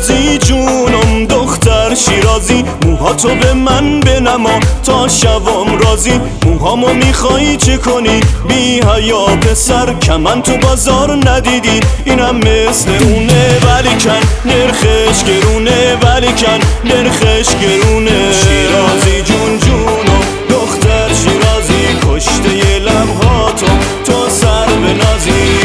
شیرازی جونم دختر شیرازی، موهاتو به من بنما تا شوام راضی. موهامو میخوایی چه کنی بی حیا پسر، کمن تو بازار ندیدی اینم مثل اونه، ولیکن نرخش گرونه، ولیکن نرخش گرونه. شیرازی جون جونم دختر شیرازی، کشته ی لبهاتو تو سر بنازی.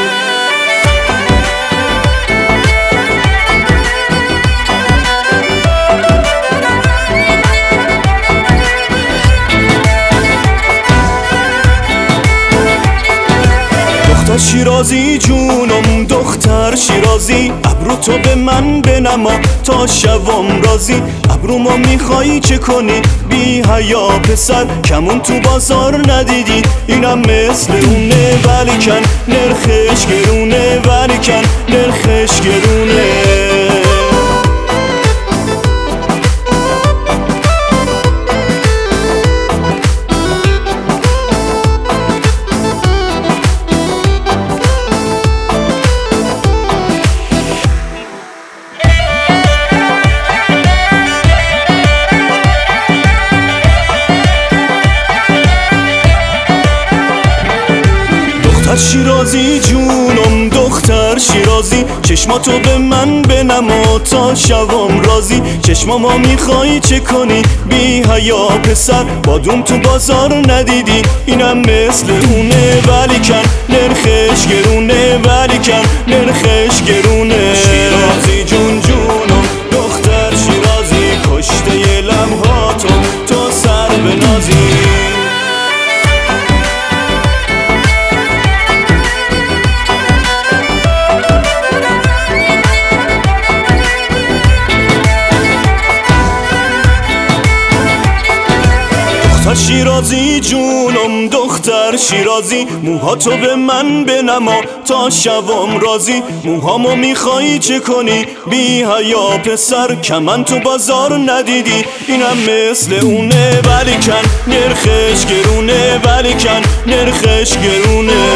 دختر شیرازی جونم دختر شیرازی، ابرو تو به من بنما تا شوام راضی. ابرومو میخوایی چه کنی بی حیا پسر، کمون تو بازار ندیدی اینم مثل اونه، ولیکن نرخش گرونه، ولیکن نرخش گرونه. شیرازی جونم دختر شیرازی، چشماتو به من بنما تا شوام راضی. چشمامو میخوایی چه کنی بی حیا پسر، بادوم تو بازار ندیدی اینم مثل اونه، ولیکن نرخش گرونه، ولیکن نرخش گرونه. شیرازی جون جونم دختر شیرازی، کشته ی لبهاتو تو سر بنازی. شیرازی جونم دختر شیرازی، موهاتو به من بنما تا شوام راضی. موهامو میخوایی چه کنی بی حیا پسر، کمن تو بازار ندیدی اینم مثل اونه، ولیکن نرخش گرونه، ولیکن نرخش گرونه.